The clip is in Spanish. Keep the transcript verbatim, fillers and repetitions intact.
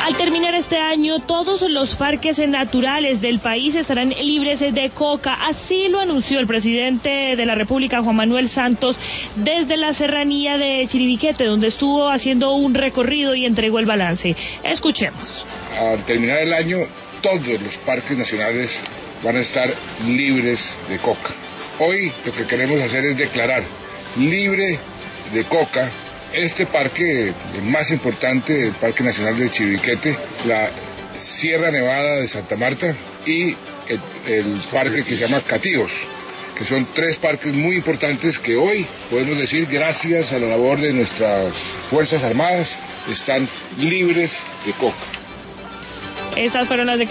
Al terminar este año, todos los parques naturales del país estarán libres de coca. Así lo anunció el presidente de la República, Juan Manuel Santos, desde la serranía de Chiribiquete, donde estuvo haciendo un recorrido y entregó el balance. Escuchemos. Al terminar el año, todos los parques nacionales van a estar libres de coca. Hoy lo que queremos hacer es declarar libre de coca este parque, el más importante, el Parque Nacional de Chiribiquete, la Sierra Nevada de Santa Marta y el, el parque que se llama Catíos, que son tres parques muy importantes que hoy, podemos decir, gracias a la labor de nuestras Fuerzas Armadas, están libres de coca. Esas fueron las declaraciones.